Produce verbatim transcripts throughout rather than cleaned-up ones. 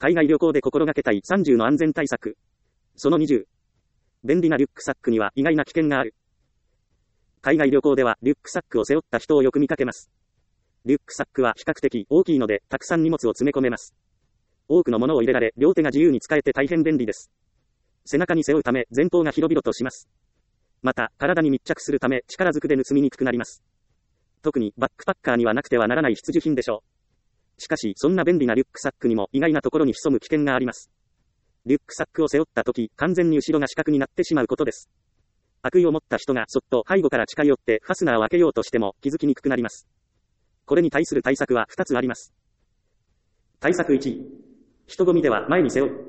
海外旅行で心がけたいさんじゅうの安全対策。そのにじゅう。便利なリュックサックには意外な危険がある。海外旅行ではリュックサックを背負った人をよく見かけます。リュックサックは比較的大きいので、たくさん荷物を詰め込めます。多くのものを入れられ、両手が自由に使えて大変便利です。背中に背負うため、前方が広々とします。また、体に密着するため、力ずくで盗みにくくなります。特に、バックパッカーにはなくてはならない必需品でしょう。しかし、そんな便利なリュックサックにも意外なところに潜む危険があります。リュックサックを背負ったとき、完全に後ろが死角になってしまうことです。悪意を持った人がそっと背後から近寄ってファスナーを開けようとしても気づきにくくなります。これに対する対策はふたつあります。対策いち、人混みでは前に背負う。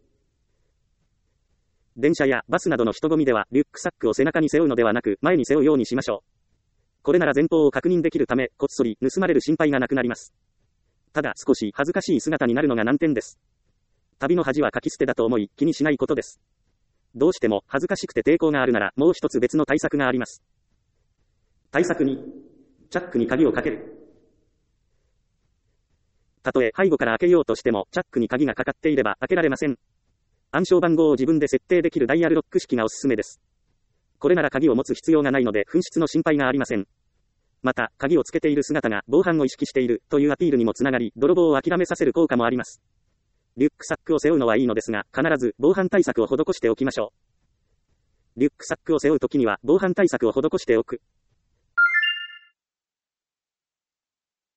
電車やバスなどの人混みではリュックサックを背中に背負うのではなく前に背負うようにしましょう。これなら前方を確認できるため、こっそり盗まれる心配がなくなります。ただ少し恥ずかしい姿になるのが難点です。旅の恥はかき捨てだと思い気にしないことです。どうしても恥ずかしくて抵抗があるならもう一つ別の対策があります。対策に、チャックに鍵をかける。たとえ背後から開けようとしてもチャックに鍵がかかっていれば開けられません。暗証番号を自分で設定できるダイヤルロック式がおすすめです。これなら鍵を持つ必要がないので紛失の心配がありません。また、鍵をつけている姿が防犯を意識しているというアピールにもつながり、泥棒を諦めさせる効果もあります。リュックサックを背負うのはいいのですが、必ず防犯対策を施しておきましょう。リュックサックを背負うときには防犯対策を施しておく。